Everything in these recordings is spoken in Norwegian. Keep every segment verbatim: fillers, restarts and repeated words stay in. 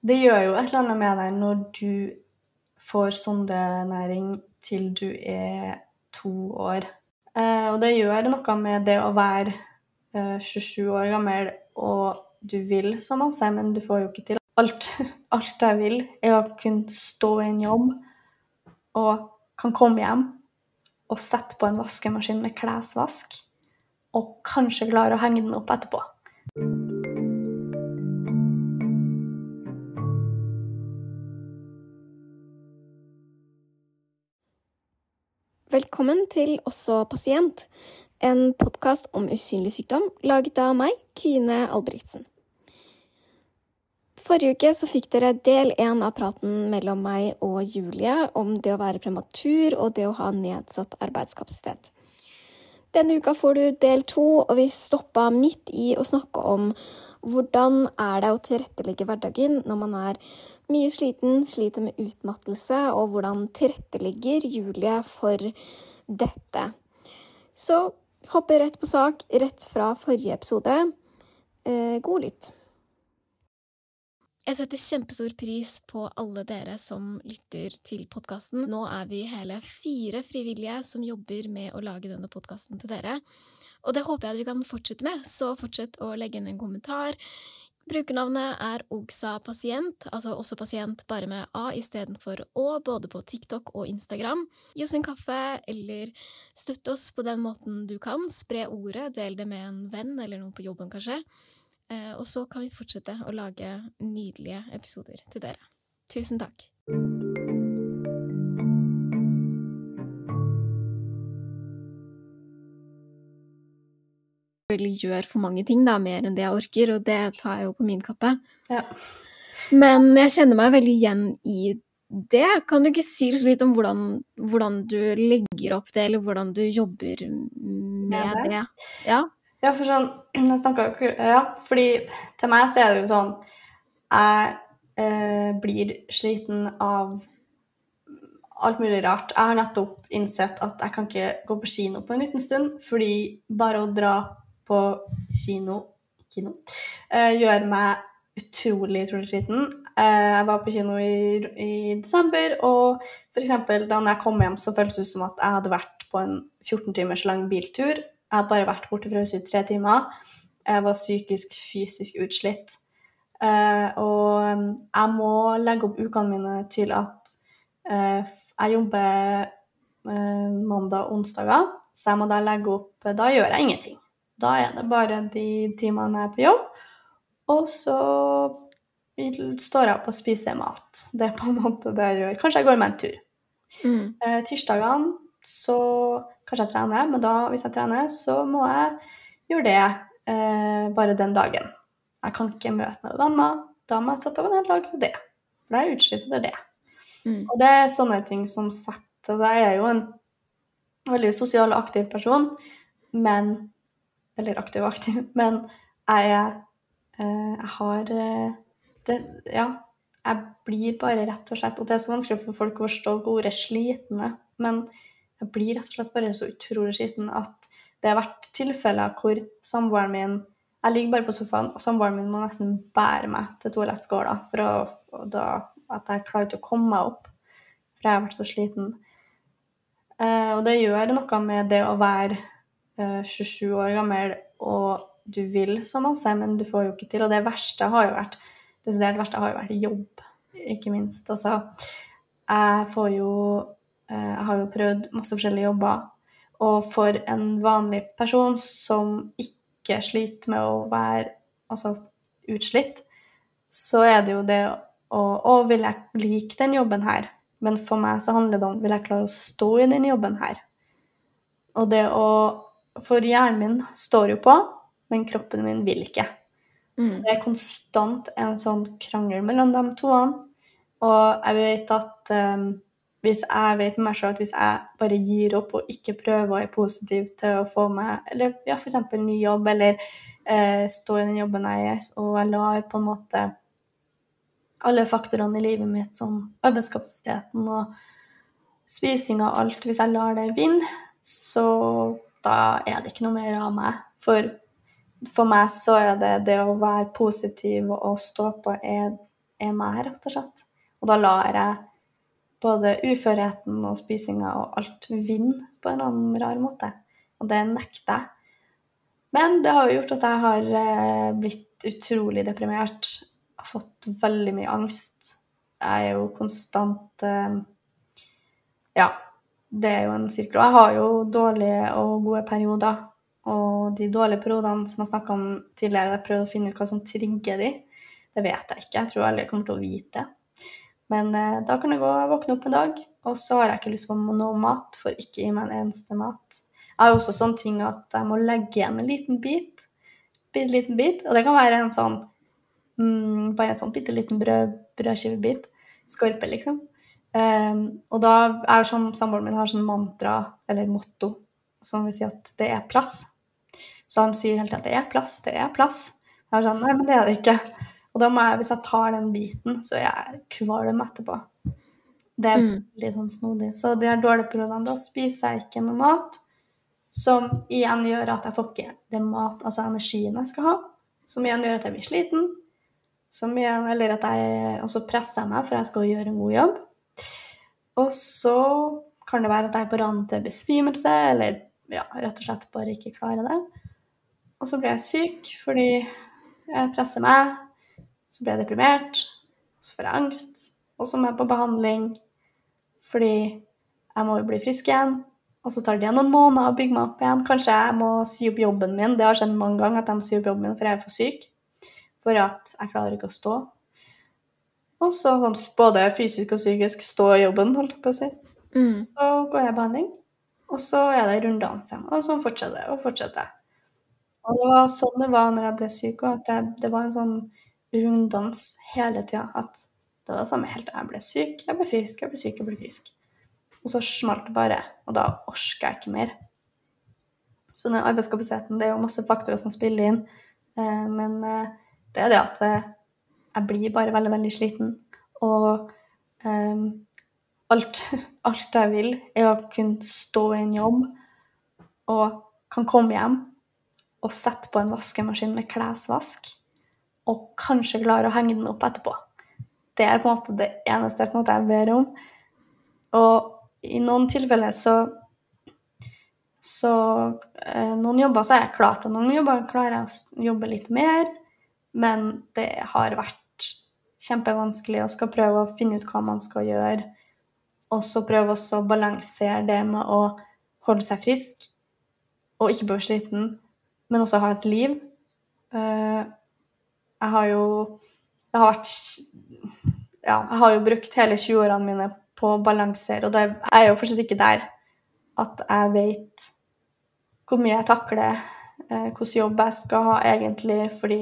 det gjør jo et eller annet med deg når du får sondenæring til du er to år. Eh, og det gjør noe med det å være eh, tjuesju år gammel, og du vil så masse, men du får jo ikke til alt. Alt jeg vil er å kunne stå i en jobb, og kan komme hjem og sette på en vaskemaskin med klesvask, og kanskje klare å henge den opp etterpå. Velkommen til Også pasient, en podcast om usynlig sykdom, laget av meg, Kine Albrigtsen. Forrige uke så fikk dere del en av praten mellom meg og Julie om det å være prematur og det å ha nedsatt arbeidskapasitet. Denne uka får du del to, og vi stoppet midt i å snakke om hvordan er det å tilrettelegge hverdagen når man er mye sliten, sliter med utmattelse, og hvordan tilrettelegger Julie for dette. Så hopper rett på sak, rett fra forrige episode. Eh, god lytt. Jeg setter kjempestor pris på alle dere som lytter til podcasten. Nå er vi hele fire frivillige som jobber med å lage denne podcasten til dere. Og det håper jeg at vi kan fortsette med, så fortsett å legge inn en kommentar. Brukernavnet er Også pasient, altså Også pasient bare med A i stedet for Å, både på TikTok og Instagram. Gi oss en kaffe, eller støtte oss på den måten du kan. Spre ordet, del det med en venn eller noen på jobben kanskje. Eh, og så kan vi fortsette å lage nydelige episoder til dere. Tusen takk! Jeg gjør for mange ting da, mer enn det jeg orker, og det tar jeg jo på min kappe. Ja. Men jeg kjenner meg veldig igjen i det. Kan du ikke si litt om hvordan, hvordan du legger opp det, eller hvordan du jobber med, med det? det? Ja. Ja, for sånn, jeg snakket jo, ja, fordi til meg så er det jo sånn, jeg eh, blir sliten av alt mulig rart. Jeg har nettopp innsett at jeg kan ikke gå på kino på en liten stund, fordi bare å dra på kino, kino eh, gjør meg utrolig, utrolig sliten. Eh, jeg var på kino i, i desember, og for eksempel da jeg kom hjem så føltes det som at jeg hadde vært på en fjorten timers lang biltur. Jeg har bare vært borte fra huset i tre timer. Jeg var psykisk, fysisk utslitt. Eh, og jeg må legge opp ukene mine til at eh, jeg jobber eh, mandag og onsdager, så jeg må da legge opp, da gjør jeg ingenting. Da er det bare de timene jeg er på jobb, og så står jeg opp og spiser mat. Det er på en måte det jeg gjør. Kanskje jeg går med en tur. Mm. Eh, tirsdagene så kanskje jeg trener, men da, hvis jeg trener, så må jeg gjøre det eh, bare den dagen. Jeg kan ikke møte noen venner, da må jeg sette av en hel dag til det. For da er jeg utslitt etter det. Mm. Og det er sånne ting som setter, da er jeg jo en veldig sosial og aktiv person, men, eller aktiv og aktiv, men jeg, eh, jeg har, eh, det, ja, jeg blir bare rett og slett, og det er så vanskelig for folk å forstå ordet slitende, men jeg blir rett og slett bare så utrolig skitten at det har vært tilfeller hvor samboeren min, jeg ligger bare på sofaen, og samboeren min må nesten bære meg til toalettskåla for å, for da, at jeg klarer ikke å komme meg opp, for jeg har vært så sliten. Eh, og det gjør noe med det å være eh, tjuesju år gammel, og du vil så masse, men du får jo ikke til. Og det verste har jo vært, det verste har jo vært jobb, ikke minst. Altså, jeg får jo Jeg har jo prøvd masse forskjellige jobber, og for en vanlig person som ikke sliter med å være altså, utslitt, så er det jo det å, å vil jeg like den jobben her, men for meg så handler det om vil jeg klare å stå i den jobben her. Og det å, for hjernen min står jo på, men kroppen min vil ikke. Mm. Det er konstant en sånn krangel mellom de toene, og jeg vet at um, hvis jeg vet med meg selv at hvis jeg bare gir opp og ikke prøver å være positiv til å få meg, eller ja, for eksempel ny jobb, eller eh, stå i den jobben jeg er, og jeg lar på en måte alle faktorene i livet mitt, som arbeidskapasiteten og spising og alt, hvis jeg lar det vinne, så da er det ikke noe mer av meg. For, for meg så er det det å være positiv og stå på er er meg, rett og slett. Og da lar jeg både uførheten og spisinga og alt vinne på en annen rar måte. Og det nekter jeg. Men det har jo gjort at jeg har eh, blitt utrolig deprimert. Jeg har fått veldig mye angst. Jeg er jo konstant eh, Ja, det er jo en sirkel. Og jeg har jo dårlige og gode perioder. Og de dårlige periodene som jeg snakket om tidligere, jeg prøvde å finne ut hva som trigger de. Det vet jeg ikke. Jeg tror alle kommer til å vite det. Men eh, da kan jeg gå og våkne opp en dag, og så har jeg ikke lyst på noe mat, for ikke gi meg en eneste mat. Jeg har jo også sånne ting at jeg må legge igjen en liten bit, bitte liten bit, og det kan være en sånn, mm, bare en sånn bitte liten brød, brødskivebit, skorpe liksom. Um, og da er jo sånn, samboeren min har sånn mantra, eller motto, som vil si at det er plass. Så han sier helt at det er plass, det er plass. Jeg er sånn, nei, men det er det ikke. Og da må jeg, hvis jeg tar den biten, så er jeg kvalm etterpå. Det er Mm. litt sånn snodig. Så de her dårlige periodene, da spiser jeg ikke noe mat, som igjen gjør at jeg får ikke det mat, altså energien jeg skal ha, som igjen gjør at jeg blir sliten, som igjen, eller at jeg, og så presser jeg meg for jeg skal gjøre en god jobb. Og så kan det være at jeg er på randen til besvimelse, eller ja, rett og slett bare ikke klarer det. Og så blir jeg syk, fordi jeg presser meg, så blir jeg deprimert, så får jeg angst, og så må jeg på behandling, fordi jeg må jo bli frisk igjen, og så tar det igjen noen måneder å bygge meg opp igjen. Kanskje jeg må si opp jobben min, det har skjedd mange ganger at jeg må si opp jobben min, for jeg er for syk, for at jeg klarer ikke å stå. Og så sånn, både fysisk og psykisk stå i jobben, holdt jeg på å si. Mm. Så går jeg i behandling, og så er det runddans igjen, og så fortsetter jeg, og fortsetter jeg. Og det var sånn det var når jeg ble syk, og at jeg, det var en sånn runddans hele tiden, at det var det samme helt til jeg ble syk, jeg ble frisk, jeg ble syk, jeg ble frisk. Og så smalt det bare, og da orsker jeg ikke mer. Så den arbeidskapasiteten, det er jo masse faktorer som spiller inn, eh, men eh, det er det at eh, jeg blir bare veldig, veldig sliten, og eh, alt, alt jeg vil er å kunne stå i en jobb, og kan komme hjem, og sette på en vaskemaskin med klesvask, og kanskje klare å henge den opp etterpå. Det er på en måte det eneste jeg, på en måte, jeg ber om. Og i noen tilfeller så, så eh, noen jobber så er jeg klart, og noen jobber klarer jeg å jobbe litt mer, men det har vært kjempevanskelig å skal prøve å finne ut hva man skal gjøre, og så prøve også å balansere det med å holde seg frisk, og ikke bli sliten, men også ha et liv. Uh, Jeg har jo jeg har vært ja, jeg har jo brukt hele tjue-årene mine på å balansere, og det er jo fortsatt ikke der at jeg vet hvor mye jeg takler, eh, hvordan jobb jeg skal ha egentlig, fordi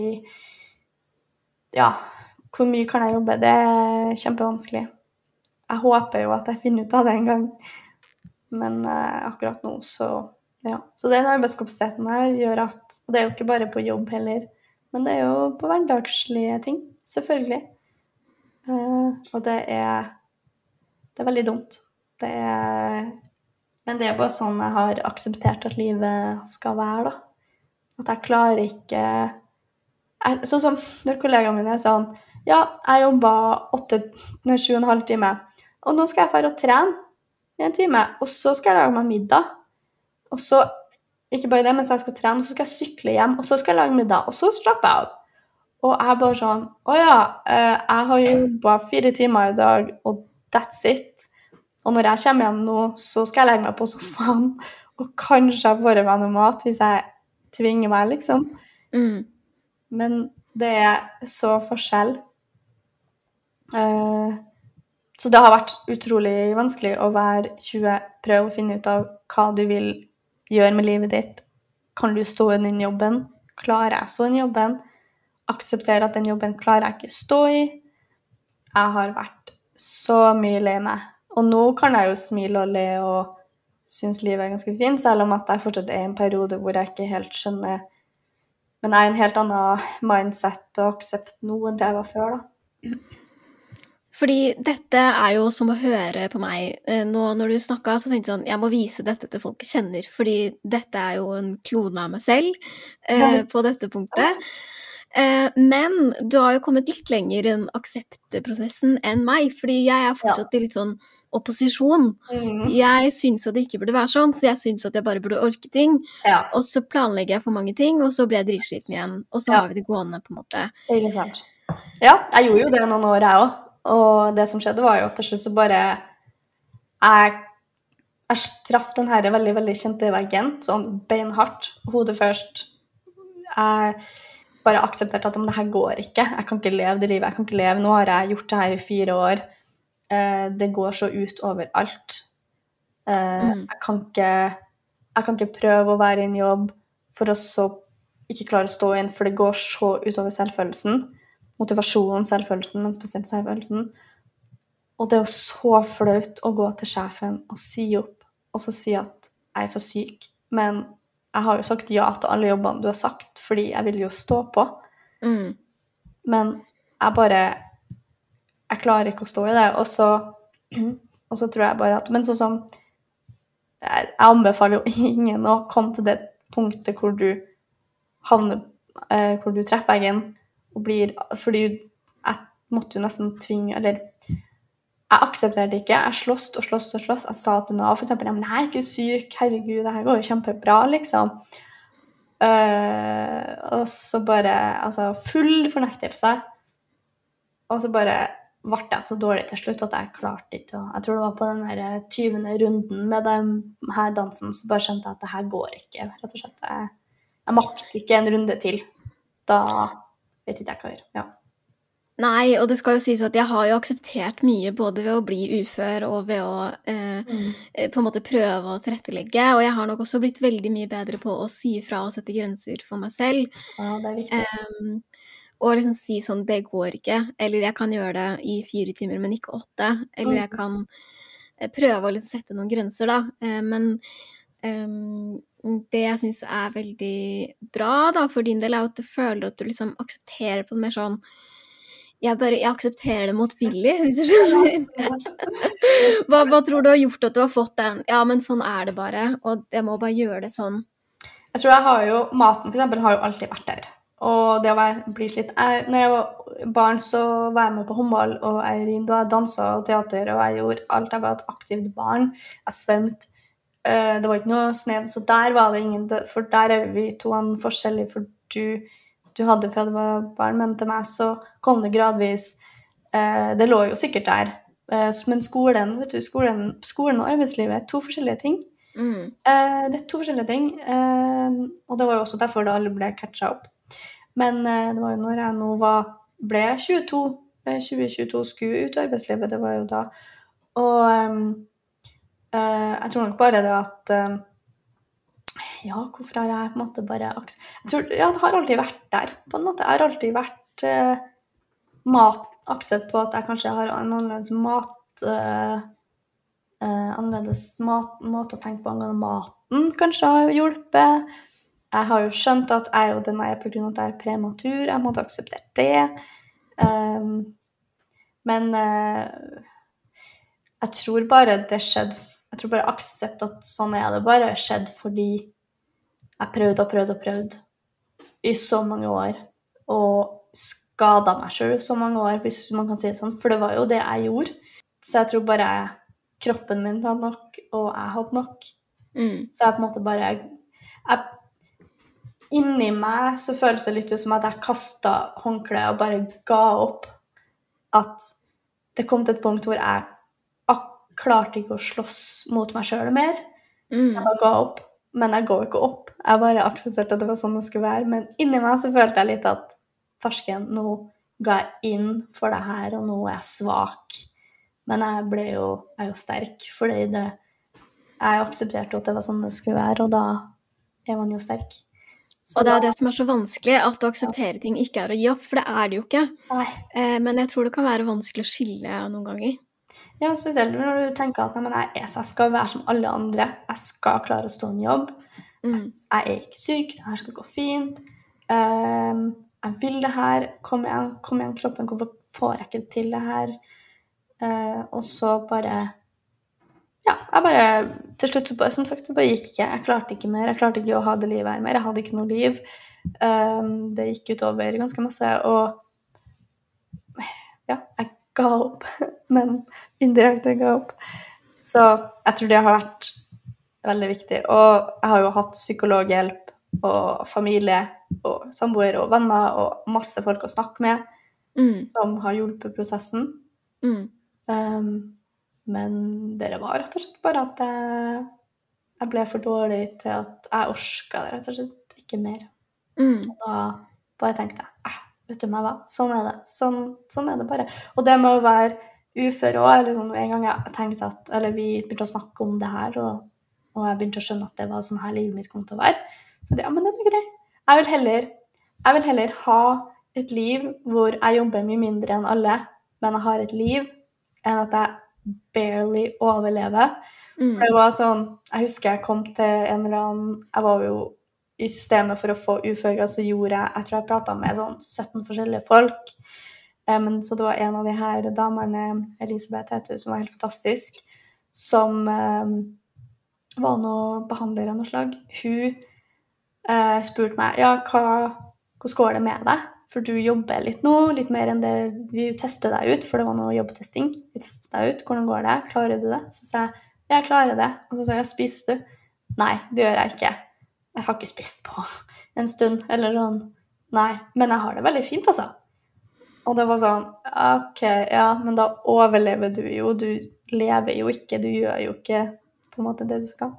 ja, hvor mye kan jeg jobbe? Det er kjempevanskelig. Jeg håper jo at jeg finner ut av det en gang, men eh, akkurat nå så ja. Så den arbeidskapasiteten her gjør at, og det er jo ikke bare på jobb heller, men det er jo på hverdagslige ting, selvfølgelig. Uh, og det er, det er veldig dumt. Det er, men det er bare sånn jeg har akseptert at livet skal være, da. At jeg klarer ikke... Jeg, sånn som når kollegaene mine er sånn, ja, jeg jobber åtte, sju og en halv time, og nå skal jeg fære og trene i en time, og så skal jeg lage meg middag. Og så... Ikke bare det, mens jeg skal trene, så skal jeg sykle hjem, og så skal jeg lage middag, og så slapper jeg av. Og jeg er bare sånn, åja, jeg har jobbet fire timer i dag, og that's it. Og når jeg kommer hjem nå, så skal jeg legge meg på sofaen, og kanskje jeg får i meg noe mat, hvis jeg tvinger meg, liksom. Mm. Men det er så forskjell. Så det har vært utrolig vanskelig å være tjue, prøve å finne ut av hva du vil gjøre med livet ditt. Kan du stå i den jobben? Klarer jeg å stå i den jobben? Akseptere at den jobben klarer jeg ikke å stå i. Jeg har vært så mye lei meg. Og nå kan jeg jo smile og le og synes livet er ganske fint, selv om at jeg fortsatt er i en periode hvor jeg ikke helt skjønner. Men jeg er i en helt annen mindset og aksept nå enn det jeg var før, da. Fordi dette er jo som å høre på meg. Nå når du snakket, så tenkte jeg sånn, jeg må vise dette til folk jeg kjenner, fordi dette er jo en klone av meg selv eh, på dette punktet. Eh, men du har jo kommet litt lenger i den akseptprosessen enn meg, fordi jeg er fortsatt i litt sånn opposisjon. Mm. Jeg synes at det ikke burde være sånn, så jeg synes at jeg bare burde orke ting. Ja. Og så planlegger jeg for mange ting, og så blir jeg dritsliten igjen. Og så Ja. har vi det gående, på en måte. Ikke sant. Ja, jeg gjorde jo det noen år, jeg også. Og det som skjedde var jo at til slutt så bare jeg, jeg traff den her veldig, veldig kjente veggen, sånn beinhardt, hodet først. Jeg bare aksepterte at om det her går ikke. Jeg kan ikke leve det livet. Jeg kan ikke leve. Nå har jeg gjort det her i fire år. Eh, det går så ut over alt. Eh, Mm. jeg, kan ikke, jeg kan ikke prøve å være i en jobb for å så ikke klare å stå inn, for det går så utover selvfølelsen. Motivasjonen, selvfølelsen, men spesielt selvfølelsen. Og det er jo så flaut å gå til sjefen og si opp, og så si at jeg er for syk. Men jeg har jo sagt ja til alle jobbene du har sagt, fordi jeg vil jo stå på. Mm. Men jeg bare, jeg klarer ikke å stå i det. Og så, og så tror jeg bare at, men sånn som, jeg, jeg anbefaler jo ingen å komme til det punktet hvor du havner, eh, hvor du treffer veggen, og blir, fordi jeg måtte jo nesten tvinge, eller jeg aksepterte ikke, jeg slåss og slåss og slåss. Jeg sa til Nav for eksempel, men jeg er ikke syk, herregud, det her går jo kjempebra, liksom. Uh, og så bare, altså, full fornektelse. Og så bare ble jeg så dårlig til slutt at jeg klarte ikke. Og jeg tror det var på den her tyvende runden med den her dansen, så bare skjønte jeg at det her går ikke, rett og slett. Jeg, jeg makte ikke en runde til. Da vet ikke jeg hva jeg gjør, ja. Nei, og det skal jo sies at jeg har jo akseptert mye både ved å bli ufør og ved å eh, Mm. på en måte prøve å tilrettelegge, og jeg har nok også blitt veldig mye bedre på å si fra og sette grenser for meg selv, Ja, det er viktig. um, og liksom si sånn, det går ikke, eller jeg kan gjøre det i fire timer, men ikke åtte, eller jeg Mm. kan eh, prøve å liksom sette noen grenser da, eh, men um, det jeg synes er veldig bra da, for din del er at du føler at du liksom aksepterer på det mer sånn, jeg bare, jeg aksepterer det motvillig, hvis du skjønner. hva, hva tror du har gjort at du har fått den? Ja, men sånn er det bare, og jeg må bare gjøre det sånn. Jeg tror jeg har jo, maten for eksempel har jo alltid vært der. Og det å være, bli slitt. Jeg, når jeg var barn så var jeg med på håndball, og jeg rimte, og jeg danset og teater, og jeg gjorde alt. Jeg var et aktivt barn. Jeg svømte. Uh, det var ikke noe snev, så der var det ingen, for der er vi to en forskjellig, for du, du hadde fra du var barn, men til meg så kom det gradvis. Uh, det lå jo sikkert der. Uh, men skolen, vet du, skolen, skolen og arbeidslivet er to forskjellige ting. Mm. Uh, det er to forskjellige ting, uh, og det var jo også derfor det alle ble catchet opp. Men uh, det var jo når jeg nå var, ble tjueto, uh, tjue tjueto skulle ut i arbeidslivet, det var jo da. Og um, uh, jeg tror nok bare det at um, ja, hvorfor har jeg på en måte bare jeg tror, ja, det har alltid vært der, på en måte. Jeg har alltid vært uh, mat, aksept på at jeg kanskje har en annerledes mat, uh, uh, annerledes mat, måte å tenke på angående maten, kanskje har hjulpet. Jeg har jo skjønt at jeg er jo den jeg er på grunn av at jeg er prematur, jeg måtte akseptere det. Um, men uh, jeg tror bare det skjedde, jeg tror bare aksept at sånn er det bare skjedd fordi jeg prøvde og prøvde og prøvde i så mange år, og skadet meg selv i så mange år, hvis man kan si det sånn, for det var jo det jeg gjorde. Så jeg tror bare kroppen min hadde nok, og jeg hadde nok. Mm. Så jeg på en måte bare, jeg, inni meg så føles det litt ut som at jeg kastet håndkleet og bare ga opp. At det kom til et punkt hvor jeg klarte ikke å slåss mot meg selv mer. Mm. Jeg bare ga opp, men jeg går ikke opp. Jeg bare aksepterte at det var sånn det skulle være. Men inni meg så følte jeg litt at farsken, nå ga jeg inn for det her, og nå er jeg svak. Men jeg ble jo, jeg er jo sterk, fordi det, jeg aksepterte at det var sånn det skulle være, og da er man jo sterk. Så og det er det som er så vanskelig, at å akseptere ting ikke er å gi opp, for det er det jo ikke. Nei. Eh, men jeg tror det kan være vanskelig å skille noen ganger. Ja, spesielt når du tenker at nei, men jeg, jeg skal være som alle andre. Jeg skal klare å stå en jobb. Mm. Jeg, jeg er ikke syk, det her skal gå fint. Um, jeg vil det her. Kom igjen, kom igjen kroppen, hvorfor får jeg ikke til det her? Uh, og så bare ja, jeg bare, til slutt, så bare, som sagt, det bare gikk ikke. Jeg klarte ikke mer. Jeg klarte ikke å ha det livet her mer. Jeg hadde ikke noe liv. Um, det gikk utover ganske masse, og ja, jeg ga opp. Men indirekte ga opp. Så jeg tror det har vært veldig viktig. Og jeg har jo hatt psykologhjelp og familie og samboer og venner og masse folk å snakke med Mm. som har hjulpet prosessen. Mm. Um, men det var rett og slett bare at jeg, jeg ble for dårlig til at jeg orska det rett og slett ikke mer. Mm. Og da bare tenkte jeg, eh, vet du meg hva, sånn er det. Sånn, sånn er det bare. Og det med å være ufør også, eller sånn, en gang jeg tenkte at, eller vi begynte å snakke om det her, og, og jeg begynte å skjønne at det var sånn her livet mitt kom til å være. Så det, ja, men det er greit. Jeg vil heller, jeg vil heller ha et liv hvor jeg jobber mye mindre enn alle, men jeg har et liv, enn at jeg barely overlever. Mm. Det var sånn, jeg husker jeg kom til en eller annen, jeg var jo i systemet for å få uførgrad, så gjorde jeg, jeg tror jeg pratet med sånn sytten forskjellige folk, eh, men så det var en av de her damerne, Elisabeth heter hun, som var helt fantastisk, som eh, var noe behandler av noe slag. Hun eh, spurte meg, ja, hva, hvordan går det med deg? For du jobber litt nå, litt mer enn det vi tester deg ut, for det var noe jobbtesting. Vi testet deg ut, hvordan går det? Klarer du det? Så sa jeg, ja, jeg klarer det. Og så sa jeg, spiser du? Nei, det gjør jeg ikke. Jeg har ikke spist på en stund, eller sånn. Nei, men jeg har det veldig fint, altså. Og det var sånn, ok, ja, men da overlever du jo. Du lever jo ikke, du gjør jo ikke på en måte det du skal.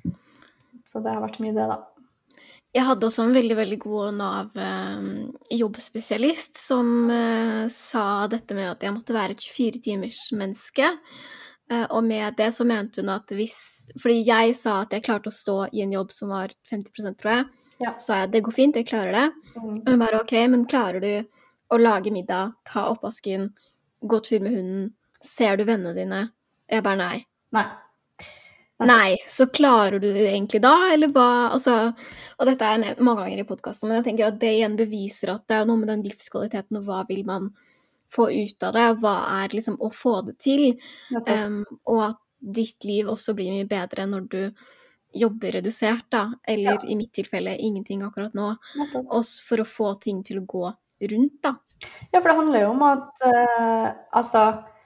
Så det har vært mye det, da. Jeg hadde også en veldig, veldig god Nav-jobbspesialist som eh, sa dette med at jeg måtte være et tjuefire timers menneske. Eh, og med det så mente hun at hvis, fordi jeg sa at jeg klarte å stå i en jobb som var femti prosent, tror jeg, Ja. så sa jeg, det går fint, jeg klarer det. Mm. Og hun bare, ok, men klarer du å lage middag, ta oppvasken, gå tur med hunden, ser du vennene dine? Jeg bare, nei. Nei. Nei, så klarer du det egentlig da, eller hva? Altså, og dette er nevnt mange ganger i podcasten, men jeg tenker at det igjen beviser at det er noe med den livskvaliteten, og hva vil man få ut av det, hva er liksom å få det til, um, og at ditt liv også blir mye bedre når du jobber redusert, da, eller ja. I mitt tilfelle ingenting akkurat nå, også for å få ting til å gå rundt, da. Ja, for det handler jo om at, uh, altså,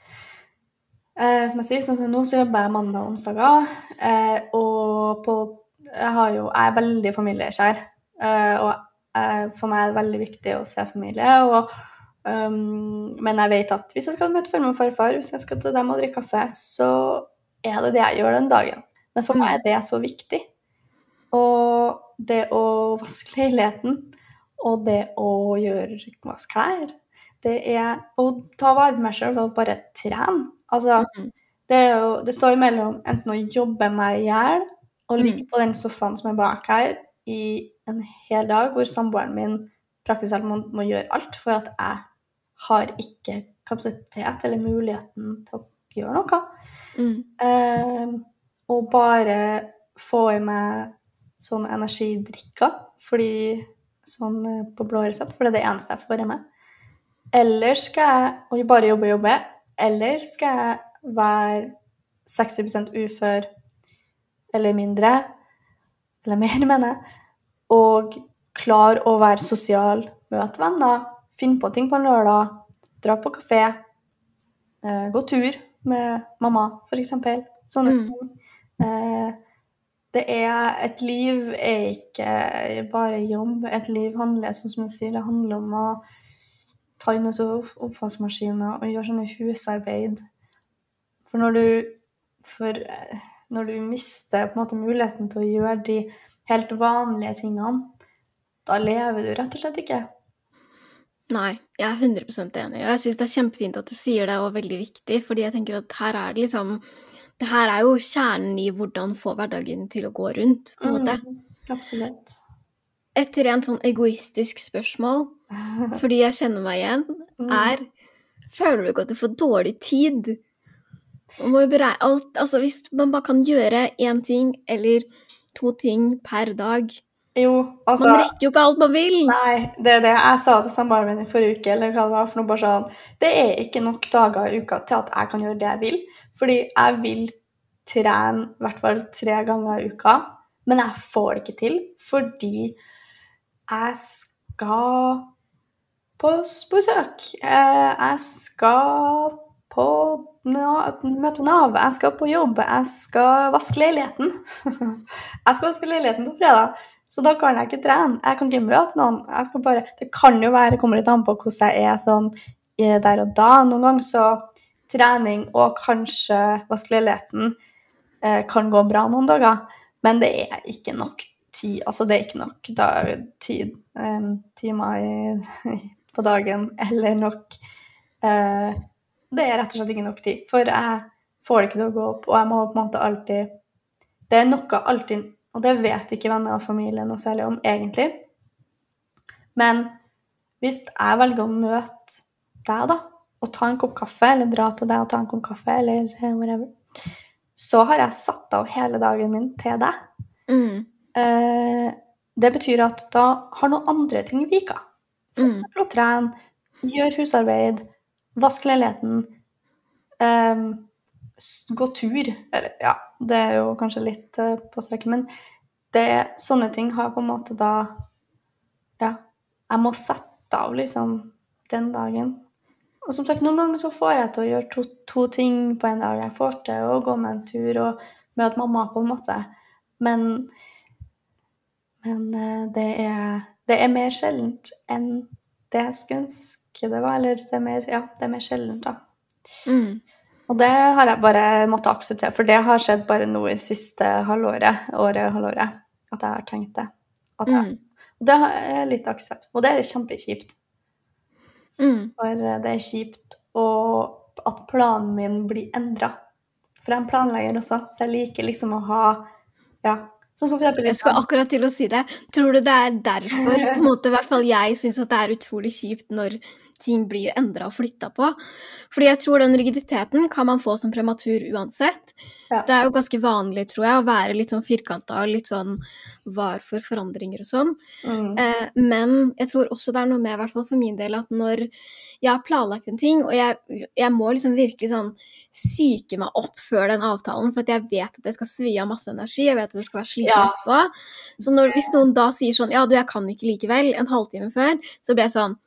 Eh, som jeg sier, sånn som nå så jobber jeg mandag og onsdager, eh, og på, jeg, har jo, jeg er veldig familieskjær, eh, og eh, for meg er det veldig viktig å se familie, og, um, men jeg vet at hvis jeg skal møte farmor og farfar, hvis jeg skal til dem og drikke kaffe, så er det det jeg gjør den dagen. Men for meg er det så viktig. Og det å vaske leiligheten, og det å gjøre vaske klær, det er å ta vare på meg selv og bare trene. Altså, mm. det, er jo, det står mellom enten å jobbe meg i hjel og ligge mm. på den sofaen som er bak her i en hel dag, hvor samboeren min praktisk talt må, må gjøre alt for at jeg har ikke kapasitet eller muligheten til å gjøre noe. Mm. Eh, og bare få i meg sånne energidrikker, fordi sånn på blå resept, for det er det eneste jeg får i meg. Eller skal jeg bare jobbe og jobbe, eller skal jeg være seksti prosent ufør eller mindre, eller mer, mener jeg, og klare å være sosial, møte venner, finne på ting på en lørdag, dra på kafé, eh, gå tur med mamma, for eksempel. Sånne mm. ting. Eh, det er, et liv er ikke bare jobb. Et liv handler, sånn som jeg sier, det handler om å ta inn oppvaskmaskiner og gjøre sånne husarbeid. For når du, for når du mister på en måte muligheten til å gjøre de helt vanlige tingene, da lever du rett og slett ikke. Nei, jeg er hundre prosent enig. Og jeg synes det er kjempefint at du sier det, og veldig viktig, fordi jeg tenker at her er det liksom, det her er jo kjernen i hvordan få hverdagen til å gå rundt, på en måte. Mm, absolutt. Et rent sånn egoistisk spørsmål, fordi jeg kjenner meg igjen, er, føler du ikke at du får dårlig tid? Man må jo beregne alt, altså hvis man bare kan gjøre en ting, eller to ting per dag, jo, altså, man rekker jo ikke alt man vil. Nei, det er det jeg sa til samboeren min i forrige uke, eller hva det var for noe, bare sånn, det er ikke nok dager i uka til at jeg kan gjøre det jeg vil, fordi jeg vil trene i hvert fall tre ganger i uka, men jeg får det ikke til, fordi jeg skal på besøk. Eh, jeg skal på møte Nav, jeg skal på jobb, jeg skal vaske leiligheten. Jeg skal vaske leiligheten på fredag, så da kan jeg ikke trene. Jeg kan ikke møte noen. Jeg skal bare, det kan jo være, det kommer litt an på hvordan jeg er sånn der og da. Noen ganger så trening og kanskje vaske leiligheten eh, kan gå bra noen dager, men det er ikke nok tid, altså det er ikke nok da, tid, eh, timer i, på dagen, eller nok eh, det er rett og slett ikke nok tid, for jeg får det ikke til å gå opp, og jeg må på en måte alltid, det er noe alltid, og det vet ikke venner og familie noe særlig om egentlig, men hvis jeg velger å møte deg da, og ta en kopp kaffe, eller dra til deg og ta en kopp kaffe, eller whatever, så har jeg satt av hele dagen min til deg. Mm. Eh, det betyr at da har noen andre ting vika. For eksempel å trene, gjøre husarbeid, vaske leiligheten, eh, gå tur, eller ja, det er jo kanskje litt eh, på strekken, men det, sånne ting har på en måte da, ja, jeg må sette av liksom den dagen. Og som sagt, noen ganger så får jeg til å gjøre to, to ting på en dag. Jeg får til å gå med en tur og møte mamma på en måte. Men, men det, er, det er mer sjeldent enn det jeg skulle ønske det var. Eller det er mer, ja, det er mer sjeldent da. Mm. Og det har jeg bare måttet akseptere, for det har skjedd bare nå i siste halvåret, året, halvåret, at jeg har tenkt det. At jeg, Mm. og det er litt aksept. Og det er kjempekjipt. Mm. For det er kjipt og at planen min blir endret. For jeg er en planlegger også, så jeg liker liksom å ha, ja, sånn som for eksempel... Jeg skulle akkurat til å si det. Tror du det er derfor, på en måte, i hvert fall jeg synes at det er utrolig kjipt når ting blir endret og flyttet på? Fordi jeg tror den rigiditeten kan man få som prematur uansett. Ja. Det er jo ganske vanlig, tror jeg, å være litt sånn firkantet og litt sånn var for forandringer og sånn. Mm. Eh, men jeg tror også det er noe med, i hvert fall for min del, at når jeg har planlagt en ting, og jeg, jeg må liksom virkelig sånn syke meg opp før den avtalen, for at jeg vet at det skal svi av masse energi, jeg vet at det skal være sliten Ja. etterpå. Så når, hvis noen da sier sånn, ja, du, jeg kan ikke likevel, en halvtime før, så blir jeg sånn,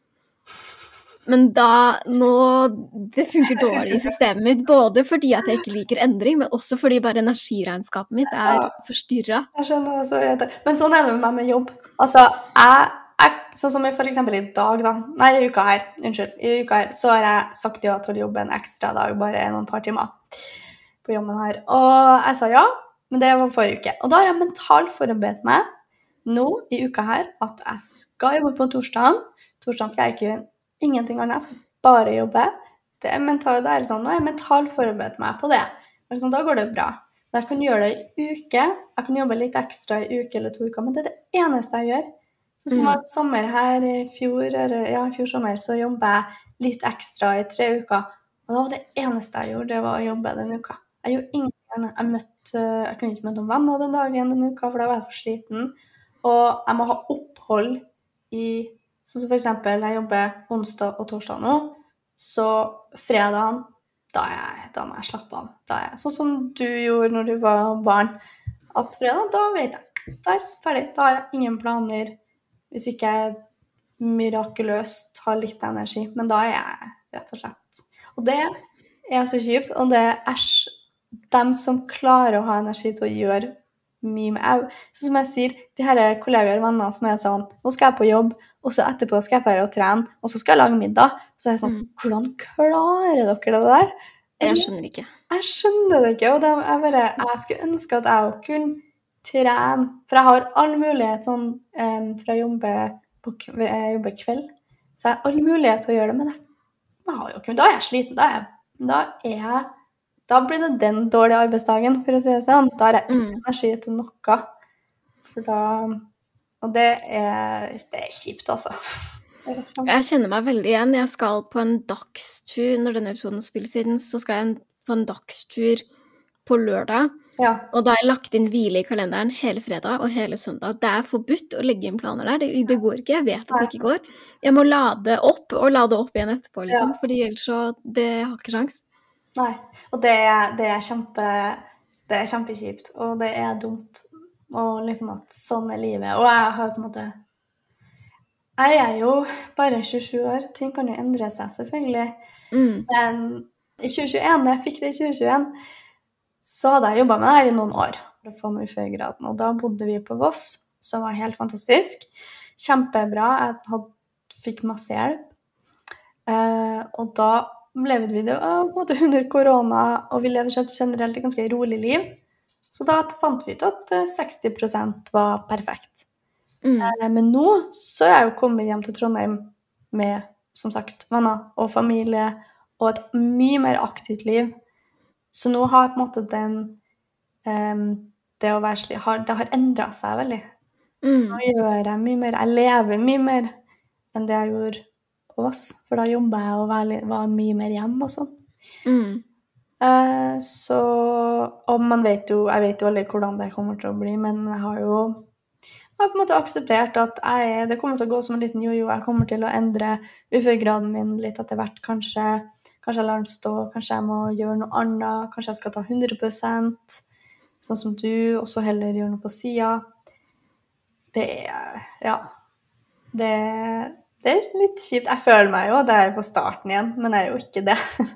men da, nå, det funker dårlig i systemet mitt, både fordi at jeg ikke liker endring, men også fordi bare energiregnskapet mitt er Ja. forstyrret. Jeg skjønner også, jeg vet det. Men sånn er det med meg med jobb. Altså, jeg, jeg, sånn som for eksempel i dag da, nei, i uka her, unnskyld, i uka her, så har jeg sagt ja til å jobbe en ekstra dag, bare noen par timer på jobben her. Og jeg sa ja, men det var forrige uke. Og da har jeg mentalt forberedt meg nå i uka her, at jeg skal jobbe på torsdagen. Torsdagen skal jeg ikke gjøre ingenting annet, jeg skal bare jobbe. Det er mentalt, det er sånn, nå har jeg mentalt forberedt meg på det. Sånn, da går det bra. Men jeg kan gjøre det i uke, jeg kan jobbe litt ekstra i uke eller to uker, men det er det eneste jeg gjør. Så som var et sommer her i fjor, eller ja, i fjor sommer, så jobbet jeg litt ekstra i tre uker. Og da var det eneste jeg gjorde, det var å jobbe den uka. Jeg gjorde ingenting annet. Jeg, møtte, jeg kunne ikke møte noen venner den dagen den uka, for da var jeg for sliten. Og jeg må ha opphold i, sånn som for eksempel, jeg jobber onsdag og torsdag nå, så fredagen, da, er jeg, da må jeg slappe av. Da er jeg, sånn som du gjorde når du var barn, at fredag, da vet jeg, da er jeg ferdig. Da har jeg ingen planer, hvis ikke jeg mirakuløst har litt energi, men da er jeg rett og slett. Og det er så kjipt, og det er dem som klarer å ha energi til å gjøre mye med. Sånn som jeg sier, de her kollegaer og venner som er sånn, nå skal jeg på jobb, og så etterpå skal jeg fære og trene, og så skal jeg lage middag. Så er jeg sånn, Mm. hvordan klarer dere det der? Jeg skjønner ikke. Jeg skjønner det ikke, og det er bare, jeg skulle ønske at jeg også kunne trene, for jeg har all mulighet sånn, um, for jeg jobber, på, jeg jobber kveld, så jeg har all mulighet til å gjøre det, men jeg, jeg har jo ikke, da er jeg sliten, da er jeg, da er jeg, da blir det den dårlige arbeidsdagen, for å si det sånn, da har jeg ikke Mm. energi til noe, for da, og det er, det er kjipt altså. Det er kjempe- Jeg kjenner meg veldig igjen. Jeg skal på en dagstur, når denne episoden spilles inn, så skal jeg på en dagstur på lørdag, Ja, og da har jeg lagt inn hvile i kalenderen hele fredag og hele søndag. Det er forbudt å legge inn planer der, det, det går ikke, jeg vet at det ikke går. Jeg må lade opp og lade opp igjen etterpå, liksom, Ja. fordi ellers så, det har ikke sjans. Nei, og det er, det er kjempe, det er kjempekjipt, og det er dumt, og liksom at sånn er livet. Og jeg har på en måte, jeg er jo bare tjuesju år, ting kan jo endre seg selvfølgelig, Mm. men i tjue tjueen, når jeg fikk det i tjue tjueen, så hadde jeg jobbet med det her i noen år for å få noe uføregraden, og da bodde vi på Voss, som var helt fantastisk, kjempebra, jeg hadde, fikk masse hjelp, eh, og da levde vi det uh, på en måte under korona, og vi levde generelt et ganske rolig liv, så da fant vi ut at uh, seksti prosent var perfekt. Mm. Eh, men nå så er jeg jo kommet hjem til Trondheim med, som sagt, venner og familie, og et mye mer aktivt liv. Så nå har på en måte den, um, det å være slik, har, det har endret seg veldig. Mm. Nå gjør jeg mye mer, jeg lever mye mer enn det jeg gjorde på Voss, for da jobbet jeg og var, var mye mer hjemme og sånn. Mm. Eh, så, og man vet jo, jeg vet jo aldri hvordan det kommer til å bli, men jeg har jo jeg har på en måte akseptert at jeg, det kommer til å gå som en liten jojo, jeg kommer til å endre uføregraden min litt etter hvert, kanskje, kanskje jeg lar den stå, kanskje jeg må gjøre noe annet, kanskje jeg skal ta hundre prosent, sånn som du, og så heller gjøre noe på siden. Det er, ja, det, det er litt kjipt. Jeg føler meg jo, det er på starten igjen, men jeg er jo ikke det.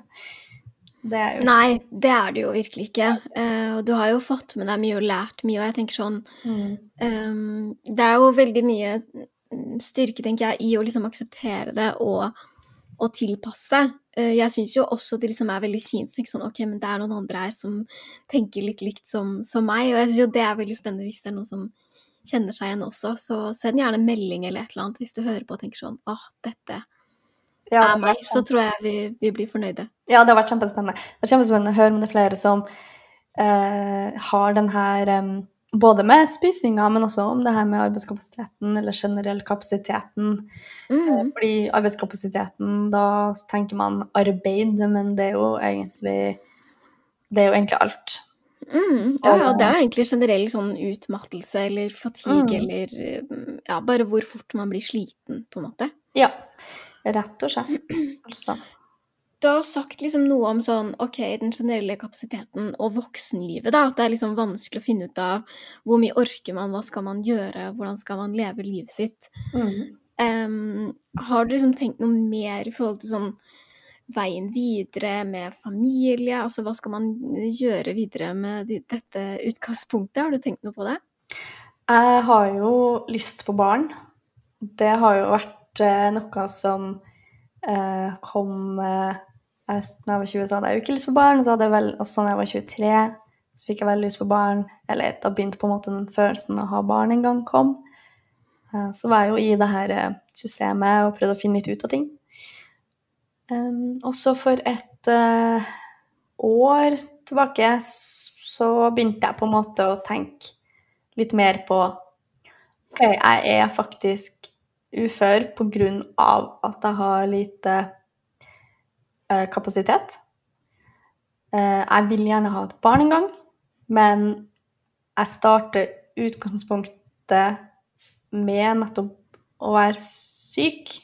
Det er jo ikke. Nei, det er det jo virkelig ikke. Uh, og du har jo fått med deg mye og lært mye, og jeg tenker sånn, Mm. um, det er jo veldig mye styrke, tenker jeg, i å liksom akseptere det og, og tilpasse. Uh, jeg synes jo også det liksom er veldig fint, så tenker sånn, ok, men det er noen andre her som tenker litt likt som, som meg, og jeg synes jo det er veldig spennende hvis det er noen som kjenner seg igjen også, så send gjerne en melding eller et eller annet hvis du hører på og tenker sånn, åh, dette Ja, er det meg, var så tror jeg vi, vi blir fornøyde. Ja, det har vært kjempespennende. Det er kjempespennende å høre om det er flere som eh, har den her, em, både med spisinga, men også om det her med arbeidskapasiteten, eller generell kapasiteten. Eh, Mm. fordi arbeidskapasiteten, da tenker man arbeid, men det er jo egentlig, det er jo egentlig alt. Mm, ja, ja, det er egentlig generell sånn utmattelse eller fatigue, Mm. eller mm, ja, bare hvor fort man blir sliten, på en måte. Ja, rett og slett. Altså. Du har jo sagt liksom noe om sånn, ok, den generelle kapasiteten og voksenlivet da, at det er liksom vanskelig å finne ut av hvor mye orker man, hva skal man gjøre, hvordan skal man leve livet sitt. Mm. Um, har du liksom tenkt noe mer i forhold til sånn veien videre med familie, altså hva skal man gjøre videre med de, dette utgangspunktet? Har du tenkt noe på det? Jeg har jo lyst på barn. Det har jo vært eh, noe som eh, kom eh, jeg, når jeg var tjue, så hadde jeg jo ikke lyst på barn, og så hadde jeg vel, og så når jeg var tjuetre, så fikk jeg veldig lyst på barn, eller da begynte på en måte den følelsen av å ha barn en gang kom. Eh, så var jeg jo i det her eh, systemet og prøvde å finne litt ut av ting. Um, og så for et uh, år tilbake så begynte jeg på en måte å tenke litt mer på ok, jeg er faktisk ufør på grunn av at jeg har lite uh, kapasitet. Uh, jeg vil gjerne ha et barn en gang, men jeg starter utgangspunktet med nettopp å være syk.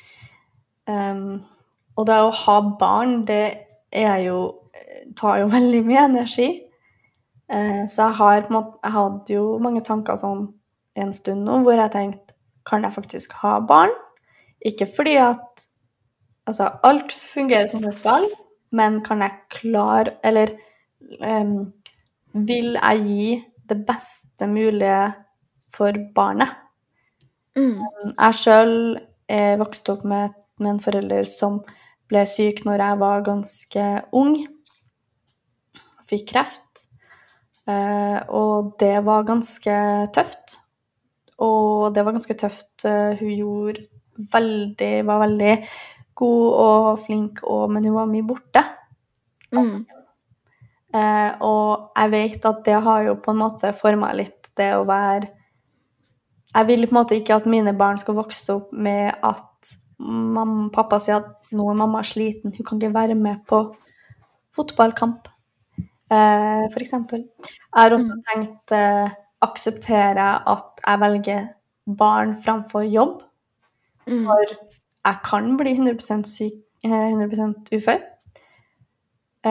Um, Og det å ha barn, det er jo, tar jo veldig mye energi. Eh, så jeg har på en måte, jeg hadde jo mange tanker sånn en stund nå, hvor jeg tenkte, kan jeg faktisk ha barn? Ikke fordi at, altså alt fungerer som det skal, men kan jeg klare, eller um, vil jeg gi det beste mulige for barnet? Mm. Jeg selv er vokst opp med, med en forelder som ble syk når jeg var ganske ung, fikk kreft, eh, og det var ganske tøft. Og det var ganske tøft. Hun gjorde veldig, var veldig god og flink, og, men hun var mye borte. Mm. Eh, og jeg vet at det har jo på en måte formet litt det å være... Jeg vil på en måte ikke at mine barn skal vokse opp med at mamma, pappa sier at nå er mamma sliten, hun kan ikke være med på fotballkamp, eh, for eksempel. Jeg har også Mm. tenkt eh, akseptere at jeg velger barn framfor jobb, Mm. for jeg kan bli hundre prosent syk, eh, hundre prosent ufør. Eh,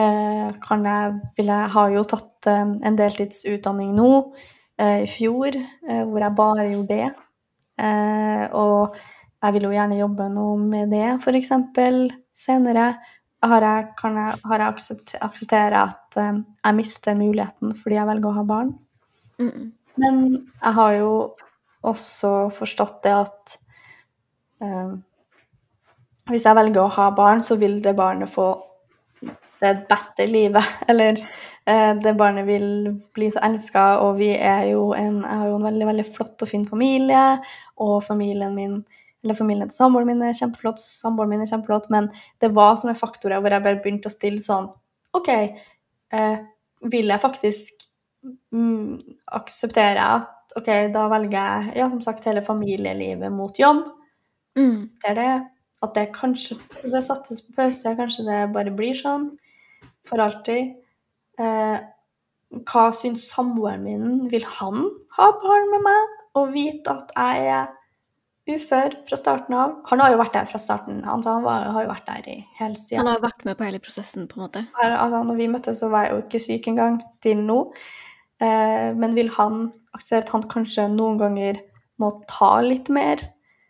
eh, kan jeg, vil jeg har jo tatt eh, en deltidsutdanning nå, eh, i fjor, eh, hvor jeg bare gjorde det. Eh, og jeg vil jo gjerne jobbe noe med det, for eksempel, senere. Har jeg, kan jeg, har jeg aksepter, akseptere at eh, jeg mister muligheten fordi jeg velger å ha barn. Mm. Men jeg har jo også forstått det at eh, hvis jeg velger å ha barn, så vil det barnet få det beste livet. Eller eh, det barnet vil bli så elsket, og vi er jo en, jeg har jo en veldig, veldig flott og fin familie, og familien min, eller familien til samboeren min er kjempeflott, samboeren min er kjempeflott, men det var sånne faktorer hvor jeg bare begynte å stille sånn, ok, eh, vil jeg faktisk mm, akseptere at, ok, da velger jeg, ja, som sagt, hele familielivet mot jobb. Mm. Det er det, at det kanskje det settes på pause, kanskje det bare blir sånn for alltid. Eh, hva synes samboeren min? Vil han ha barn med meg? Og vite at jeg er ufør fra starten av? Han har jo vært der fra starten. Han, han var, har jo vært der i hele siden. Han har vært med på hele prosessen, på en måte. Altså, når vi møttes, så var jeg jo ikke syk engang til nå. Eh, men vil han akseptere at han kanskje noen ganger må ta litt mer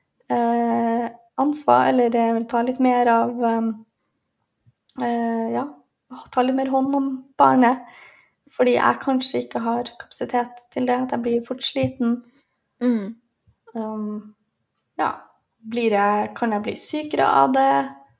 eh, ansvar, eller jeg vil ta litt mer av um, uh, ja, ta litt mer hånd om barnet, fordi jeg kanskje ikke har kapasitet til det, at jeg blir fort sliten. Mm. Um, ja, blir jeg, kan jeg bli sykere av det?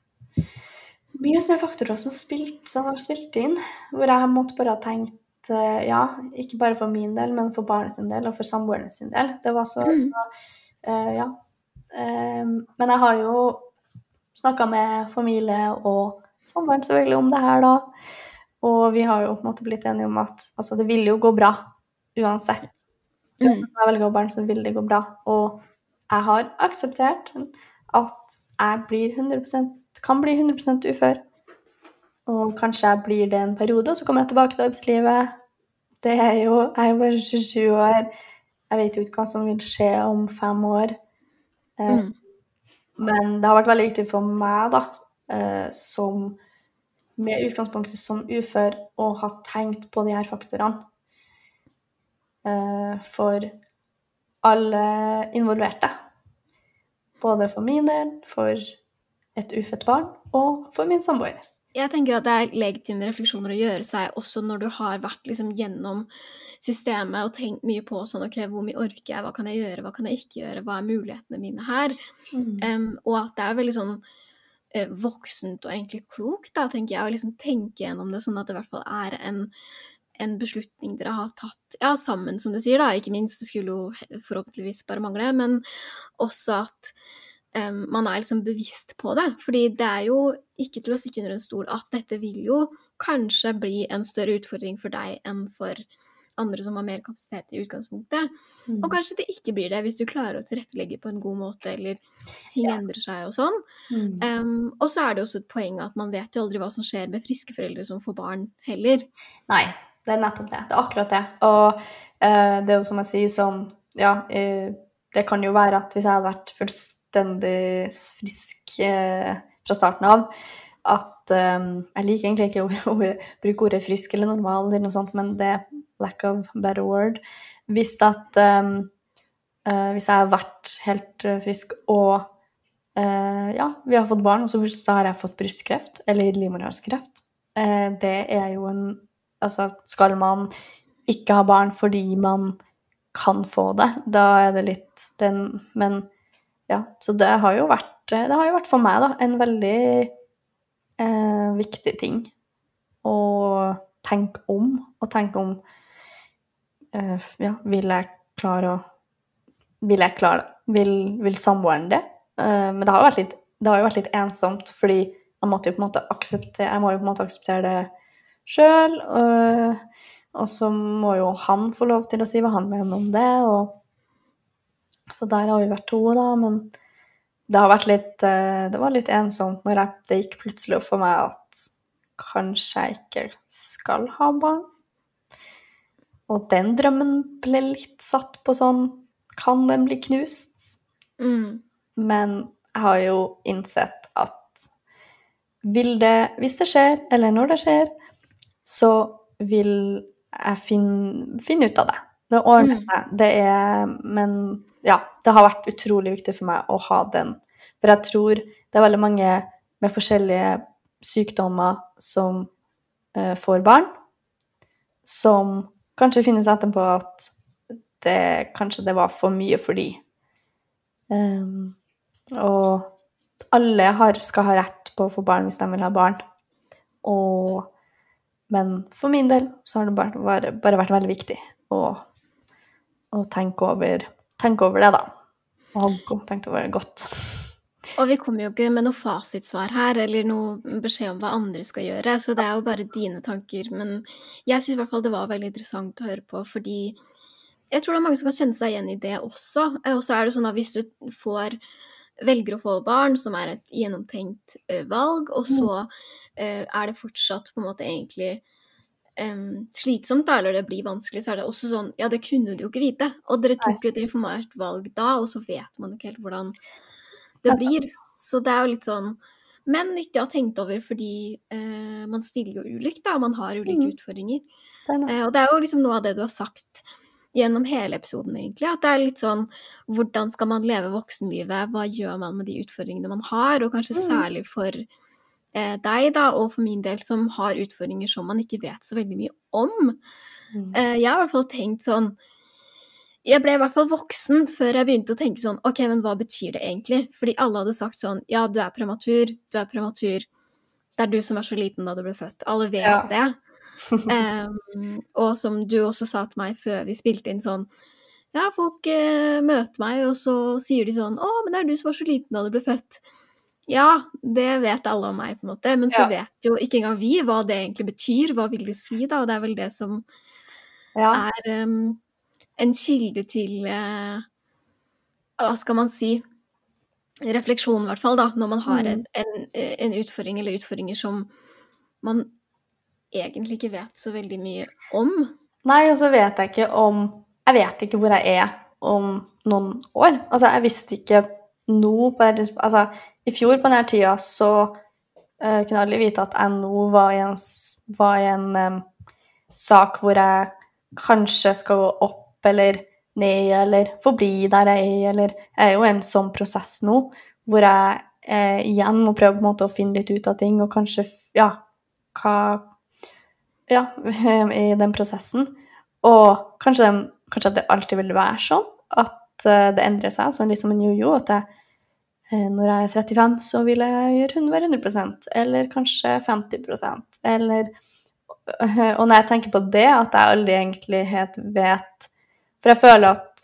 Mye sånne faktorer som, spilt, som har spilt inn, hvor jeg måtte bare ha tenkt, uh, ja, ikke bare for min del, men for barnet sin del, og for samboerne sin del. Det var så, Mm. uh, ja, Um, men jeg har jo snakket med familie og samboeren selvfølgelig om det her da, og vi har jo på en måte blitt enige om at altså, det vil jo gå bra uansett. Mm. Når jeg velger barn, så vil det gå bra, og jeg har akseptert at jeg blir hundre prosent, kan bli hundre prosent ufør, og kanskje jeg blir det en periode, og så kommer jeg tilbake til arbeidslivet. Det er jo, jeg er jo bare tjuesju år, jeg vet jo ikke hva som vil skje om fem år. Mm. Men det har vært veldig viktig for meg da, som, med utgangspunktet som ufør, å ha tenkt på de her faktorene for alle involverte. Både for min del, for et ufødt barn, og for min samboer. Jeg tenker at det er legitime refleksjoner å gjøre seg, også når du har vært liksom gjennom systemet og tenkt mye på sånn, ok, hvor mye orker jeg, hva kan jeg gjøre, hva kan jeg ikke gjøre, hva er mulighetene mine her, Mm. um, og at det er veldig sånn uh, voksent og egentlig klokt, da, tenker jeg, å liksom tenke gjennom det, sånn at det i hvert fall er en, en beslutning dere har tatt, ja, sammen, som du sier da, ikke minst, det skulle jo forhåpentligvis bare mangle, men også at um, man er liksom bevisst på det, fordi det er jo ikke til å stikke under en stol at dette vil jo kanskje bli en større utfordring for deg enn for andre som har mer kapasitet i utgangspunktet. Mm. Og kanskje det ikke blir det hvis du klarer å tilrettelegge på en god måte, eller ting ja. endrer seg og sånn. Mm. Um, og så er det også et poeng at man vet jo aldri hva som skjer med friske foreldre som får barn heller. Nei, det er nettopp det. Det er akkurat det. Og uh, det er jo som jeg sier sånn, ja, uh, det kan jo være at hvis jeg hadde vært fullstendig frisk uh, fra starten av, at um, jeg liker egentlig ikke å bruke ordet frisk eller normal eller noe sånt, men det lack of better word, hvis at um, uh, hvis jeg har vært helt uh, frisk og uh, ja, vi har fått barn, og så, så har jeg fått brystkreft eller livmorhalskreft, uh, det er jo en, altså skal man ikke ha barn fordi man kan få det, da er det litt den, men ja, så det har jo vært, det har jo vært for meg da, en veldig uh, viktig ting å tenke om, og tenke om Uh, ja, vil jeg klare å vil jeg klare vil, vil samboeren det? Uh, men det har jo vært litt, det har jo vært litt ensomt, fordi jeg måtte jo på en måte akseptere, jeg må jo på en måte akseptere det selv, uh, og så må jo han få lov til å si hva han mener om det, og så der har vi vært to da, men det har vært litt, uh, det var litt ensomt når jeg, det gikk plutselig opp for meg at kanskje jeg ikke skal ha barn. Og den drømmen ble litt satt på sånn, kan den bli knust? Mm. Men jeg har jo innsett at vil det, hvis det skjer, eller når det skjer, så vil jeg finne, finne ut av det. Det ordner Mm. seg. Det er, men ja, det har vært utrolig viktig for meg å ha den. For jeg tror det er veldig mange med forskjellige sykdommer som eh, får barn, som kanskje finner ut etterpå at det, kanskje det var for mye for de. Um, og alle har, skal ha rett på å få barn hvis de vil ha barn. Og, men for min del så har det bare, bare, bare vært veldig viktig å, å tenke, over, tenke over det da. Og ha tenkt over det godt. Og vi kommer jo ikke med noe fasitsvar her, eller noe beskjed om hva andre skal gjøre, så det er jo bare dine tanker. Men jeg synes i hvert fall det var veldig interessant å høre på, fordi jeg tror det er mange som kan kjenne seg igjen i det også. Og så er det sånn at hvis du får, velger å få barn, som er et gjennomtenkt uh, valg, og så uh, er det fortsatt på en måte egentlig um, slitsomt da, eller det blir vanskelig, så er det også sånn, ja, det kunne du jo ikke vite. Og dere tok jo et informert valg da, og så vet man jo ikke helt hvordan det blir. Så det er jo litt sånn, men nyttig å ha tenkt over, fordi uh, man stiller jo ulikt da, man har ulike mm. utfordringer. Uh, og det er jo liksom noe av det du har sagt gjennom hele episoden egentlig, at det er litt sånn, hvordan skal man leve voksenlivet, hva gjør man med de utfordringene man har, og kanskje mm. særlig for eh, deg da, og for min del som har utfordringer som man ikke vet så veldig mye om. Mm. Eh, jeg har i hvert fall tenkt sånn, jeg ble i hvert fall voksen før jeg begynte å tenke sånn, ok, men hva betyr det egentlig? Fordi alle hadde sagt sånn, ja, du er prematur, du er prematur, det er du som er så liten da du ble født, alle vet ja. det. um, og som du også sa til meg før vi spilte inn sånn, ja, folk uh, møter meg, og så sier de sånn, å, men det er du som var så liten da du ble født. Ja, det vet alle om meg på en måte, men så ja. vet jo ikke engang vi hva det egentlig betyr, hva vil det si da, og det er vel det som ja. er um, en kilde til, uh, hva skal man si, refleksjon i hvert fall da, når man har mm. en, en, en utfordring eller utfordringer som man egentlig ikke vet så veldig mye om. Nei, og så vet jeg ikke om, jeg vet ikke hvor jeg er om noen år. Altså, jeg visste ikke nå, på, altså, i fjor på denne tida så uh, kunne alle vite at jeg nå var i en, var i en um, sak hvor jeg kanskje skal gå opp eller ned, eller forbli der jeg er, eller jeg er jo i en sånn prosess nå, hvor jeg uh, igjen må prøve på en måte å finne litt ut av ting, og kanskje, ja, hva Ja, i den prosessen. Og kanskje, kanskje at det alltid vil være sånn, at det endrer seg, sånn litt som en jojo, at jeg, når jeg er trettifem, så vil jeg gjøre være hundre prosent, eller kanskje femti prosent, eller, og når jeg tenker på det, at jeg aldri egentlig helt vet, for jeg føler at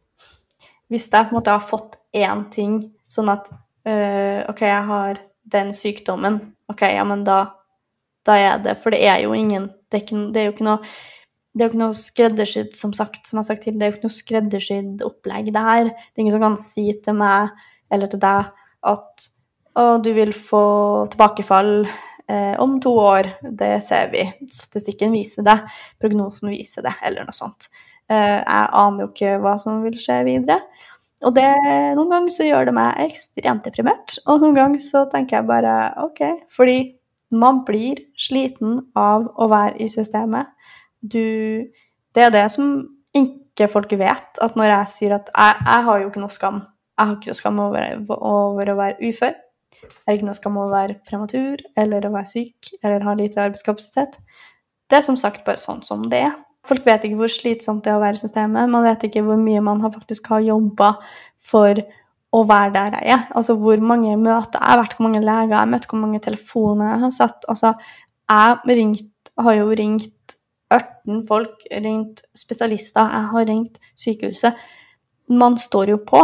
hvis jeg på en måte har fått en ting, sånn at, øh, ok, jeg har den sykdommen, ok, ja, men da da er det, for det er jo ingen, det er, ikke, det er jo ikke noe, det er jo ikke noe skreddersydd, som sagt, som jeg har sagt til, det er jo ikke noe skreddersydd opplegg det her, det er ingen som kan si til meg, eller til deg, at å, du vil få tilbakefall eh, om to år, det ser vi, statistikken viser det, prognosen viser det, eller noe sånt. Eh, jeg aner jo ikke hva som vil skje videre, og det, noen ganger så gjør det meg ekstremt deprimert, og noen ganger så tenker jeg bare, ok, fordi man blir sliten av å være i systemet. Du, det er det som ikke folk vet, at når jeg sier at jeg, jeg har jo ikke noe skam. Jeg har ikke noe skam over, over å være ufør. Jeg har ikke noe skam over å være prematur, eller å være syk, eller ha lite arbeidskapasitet. Det er som sagt bare sånn som det er. Folk vet ikke hvor slitsomt det er å være i systemet. Man vet ikke hvor mye man har faktisk har jobbet for å være der jeg er. Altså hvor mange møter jeg har vært, hvor mange leger jeg har møtt, hvor mange telefoner jeg har satt. Altså jeg ringt, har jo ringt ørten folk, ringt spesialister, jeg har ringt sykehuset. Man står jo på.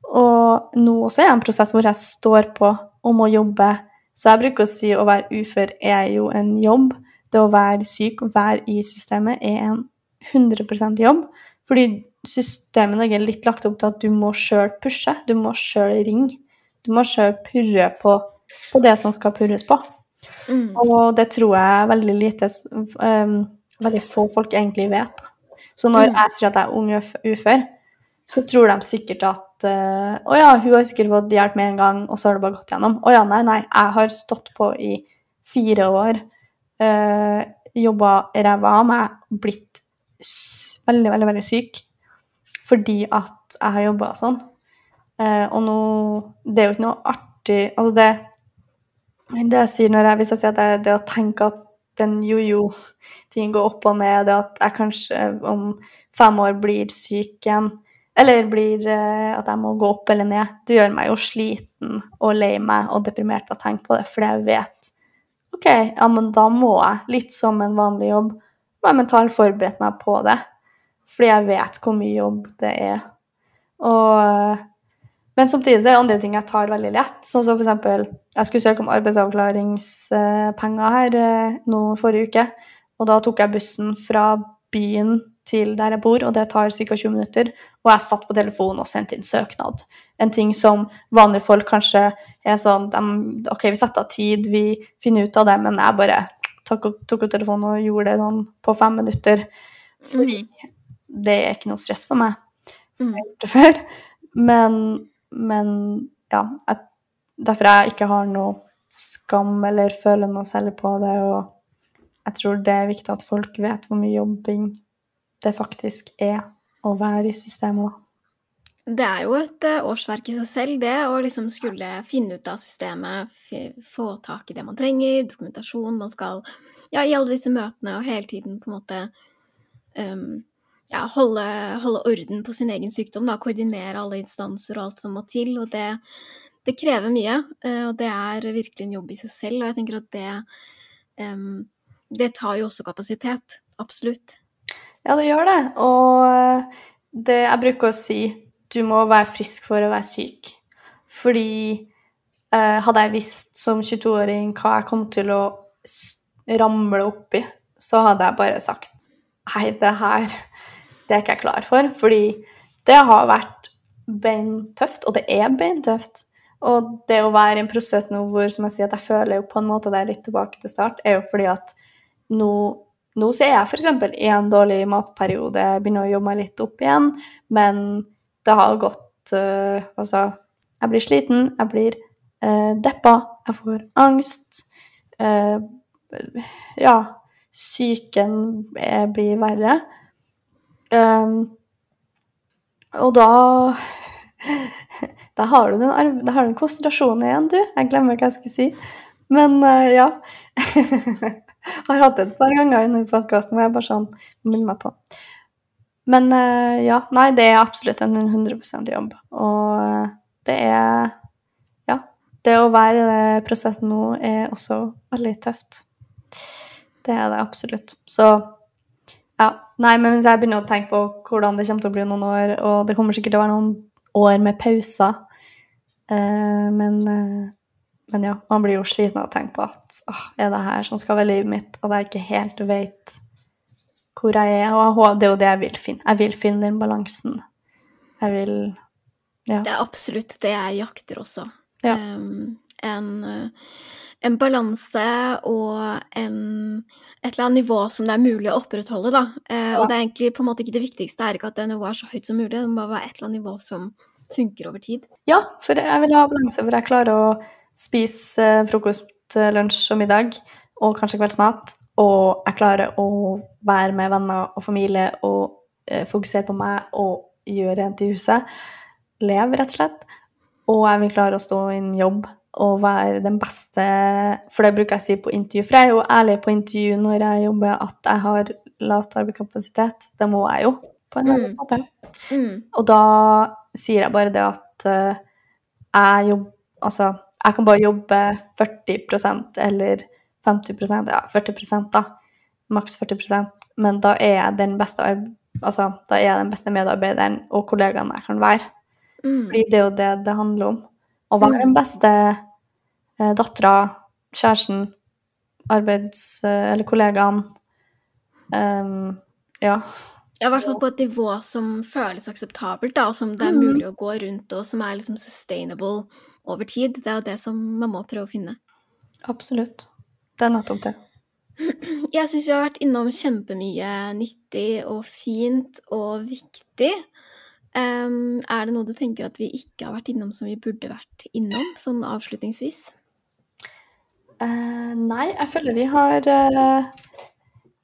Og nå også er jeg en prosess hvor jeg står på og må jobbe. Så jeg bruker å si å være ufør er jo en jobb. Det å være syk og være i systemet er en hundre prosent jobb. Fordi systemet er litt lagt opp til at du må selv pushe, du må selv ringe, du må selv purre på, på det som skal purres på. Mm. Og det tror jeg veldig lite, um, veldig få folk egentlig vet. Så når mm. jeg sier at jeg er ung ufør, så tror de sikkert at uh, å ja, hun har sikkert fått hjelp med en gang, og så har det bare gått gjennom. Å ja, nei, nei, jeg har stått på i fire år, uh, jobbet ræva av meg, blitt s- veldig, veldig, veldig syk, fordi at jeg har jobbet sånn. Eh, og nå, det er jo ikke noe artig, altså det, det jeg sier når jeg, hvis jeg sier at det, det å tenke at den jojo-tingen går opp og ned, det at jeg kanskje om fem år blir syk igjen, eller blir eh, at jeg må gå opp eller ned, det gjør meg jo sliten og lei meg og deprimert å tenke på det, fordi jeg vet, ok, ja, men da må jeg, litt som en vanlig jobb, må jeg mentalt forberede meg på det, fordi jeg vet hvor mye jobb det er. Og, men samtidig så er det andre ting jeg tar veldig lett, sånn som for eksempel, jeg skulle søke om arbeidsavklaringspenger her eh, nå forrige uke, og da tok jeg bussen fra byen til der jeg bor, og det tar ca. tjue minutter, og jeg satt på telefonen og sendte inn søknad. En ting som vanlige folk kanskje er sånn, de, ok, vi setter av tid, vi finner ut av det, men jeg bare tok, tok opp telefonen og gjorde det sånn på fem minutter, fordi Mm. det er ikke noe stress for meg, for Mm. jeg har gjort det før. Men, men ja, jeg, derfor jeg ikke har noe skam eller føler noe særlig på det, og jeg tror det er viktig at folk vet hvor mye jobbing det faktisk er å være i systemet. Det er jo et eh, årsverk i seg selv, det, å liksom skulle finne ut av systemet, f- få tak i det man trenger, dokumentasjon, man skal, ja, i alle disse møtene og hele tiden på en måte um, ja, holde, holde orden på sin egen sykdom, da, koordinere alle instanser og alt som må til, og det, det krever mye, eh, og det er virkelig en jobb i seg selv, og jeg tenker at det, um, det tar jo også kapasitet, absolutt. Ja, det gjør det, og det jeg bruker å si, du må være frisk for å være syk, fordi eh, hadde jeg visst som tjueto-åring hva jeg kom til å s- ramle opp i, så hadde jeg bare sagt, nei, det her, det er ikke jeg klar for, fordi det har vært beintøft, og det er beintøft. Og det å være i en prosess nå hvor, som jeg sier, at jeg føler jo på en måte det er litt tilbake til start, er jo fordi at nå, nå så er jeg for eksempel i en dårlig matperiode, jeg begynner å jobbe meg litt opp igjen, men det har gått, uh, altså, jeg blir sliten, jeg blir uh, deppa, jeg får angst, uh, ja, syken blir verre. Um, og da, da har du den, arv- da har du den konsentrasjonen igjen, du. Jeg glemmer hva jeg skal si. Men uh, ja, jeg har hatt det et par ganger under podcasten, hvor jeg bare sånn minner meg på. Men uh, ja, nei, det er absolutt en hundre prosent jobb. Og uh, det er, ja, det å være i den prosessen nå er også veldig tøft. Det er det absolutt. Så ja, nei, men hvis jeg begynner å tenke på hvordan det kommer til å bli noen år, og det kommer sikkert til å være noen år med pauser, eh, men, eh, men ja, man blir jo sliten av å tenke på at åh, er det her som skal være livet mitt, og jeg ikke helt vet hvor jeg er, og det er jo det jeg vil finne. Jeg vil finne den balansen. Jeg vil, ja. Det er absolutt det jeg jakter også. Ja. Um, en, uh, en balanse og en, et eller annet nivå som det er mulig å opprettholde, da. Uh, Ja. Og det er egentlig på en måte ikke det viktigste, er ikke at det nivået er så høyt som mulig, det må bare være et eller annet nivå som funker over tid. Ja, for jeg vil ha balanse, for jeg klarer å spise eh, frokost, eh, lunsj og middag, og kanskje kveldsmat, og jeg klarer å være med venner og familie og eh, fokusere på meg og gjøre rent i huset. Leve, rett og slett. Og jeg vil klare å stå i en jobb og være den beste, for det bruker jeg å si på intervju, for jeg er jo ærlig på intervju når jeg jobber at jeg har lavt arbeidskapasitet. Det må jeg jo, på en annen Mm. måte. Mm. Og da sier jeg bare det at uh, jeg jobb, altså, jeg kan bare jobbe førti prosent eller femti prosent, ja, førti prosent da, maks førti prosent, men da er jeg den beste, altså, da er jeg den beste medarbeideren og kollegaen jeg kan være. Mm. Fordi det er jo det det handler om. Å være den beste eh, dattera, kjæresten, arbeids- eh, eller kollegaen. Um, ja. Ja, i hvert fall på et nivå som føles akseptabelt, da, og som det er Mhm. mulig å gå rundt, og som er liksom sustainable over tid. Det er jo det som man må prøve å finne. Absolutt. Det er nettopp det. Jeg synes vi har vært innom kjempemye nyttig og fint og viktig. Um, er det noe du tenker at vi ikke har vært innom som vi burde vært innom, sånn avslutningsvis? Eh, nei, jeg føler vi har eh,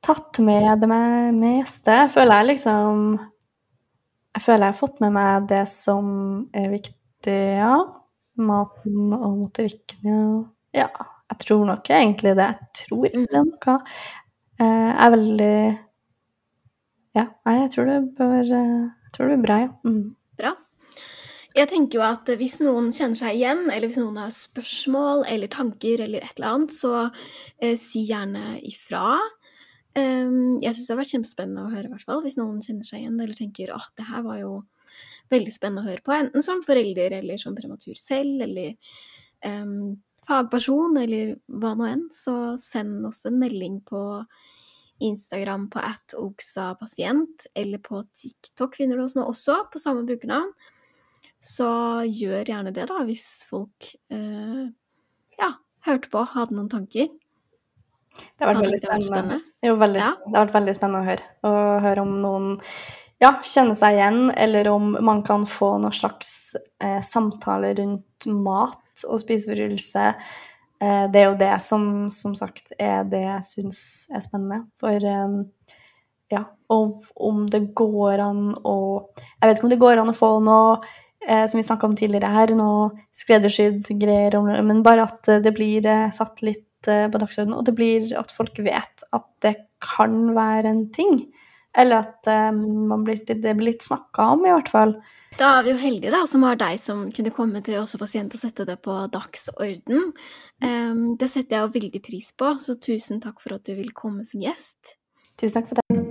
tatt med det me- meste. Jeg føler jeg liksom Jeg føler jeg har fått med meg det som er viktig, ja. Maten og motorikken, ja. Ja, jeg tror nok egentlig det. Jeg tror ikke det er noe. Eh, Jeg er veldig Ja, nei, jeg tror det bør eh, Jeg tror det blir bra, ja. Mm. Bra. Jeg tenker jo at hvis noen kjenner seg igjen, eller hvis noen har spørsmål eller tanker eller et eller annet, så eh, si gjerne ifra. Um, jeg synes det var kjempespennende å høre, i hvert fall, hvis noen kjenner seg igjen, eller tenker, åh, det her var jo veldig spennende å høre på, enten som forelder, eller som prematur selv, eller um, fagperson, eller hva nå enn, så send oss en melding på Instagram på at oksapasient, eller på TikTok finner du oss nå også, på samme brukernavn. Så gjør gjerne det da, hvis folk eh, ja, hørte på, hadde noen tanker. Det har vært Hadde veldig det vært spennende. spennende? Jo, veldig Ja. spennende. Det har vært veldig spennende å høre. Og høre om noen ja, kjenner seg igjen, eller om man kan få noen slags eh, samtale rundt mat og spiseforstyrrelse. Eh, det er jo det som, som sagt, er det jeg synes er spennende. For eh, ja, og om det går an å Jeg vet ikke om det går an å få noe eh, som vi snakket om tidligere her, noe skreddersydd greier, om- men bare at eh, det blir eh, satt litt eh, på dagsordenen, og det blir at folk vet at det kan være en ting. Eller at eh, man blir, det blir litt snakket om, i hvert fall. Da er vi jo heldige da, som har deg som kunne komme til oss pasient og sette det på dagsorden. Um, det setter jeg jo veldig pris på, så tusen takk for at du vil komme som gjest. Tusen takk for det.